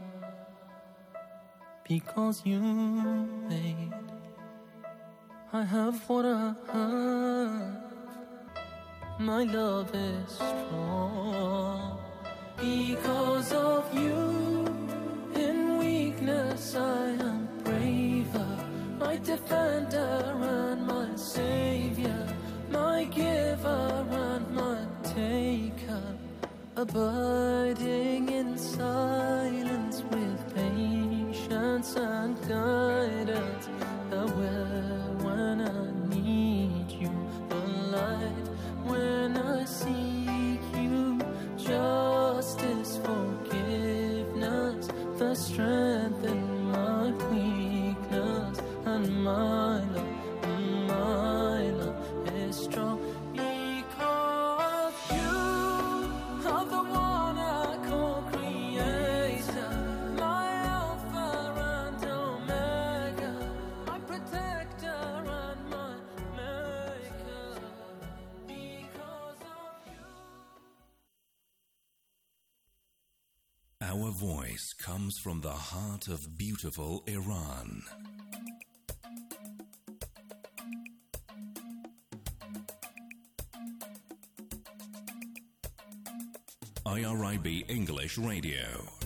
[SPEAKER 4] because you made. I have what I have. My love is strong because of you. In weakness I am braver. My defender and my savior, my giver and my taker. Abiding in silence with patience and guidance. Aware when I need you, the light when I seek you. Justice, forgiveness, the strength in my weakness. And my love is strong.
[SPEAKER 3] Our voice comes from the heart of beautiful Iran. IRIB English Radio.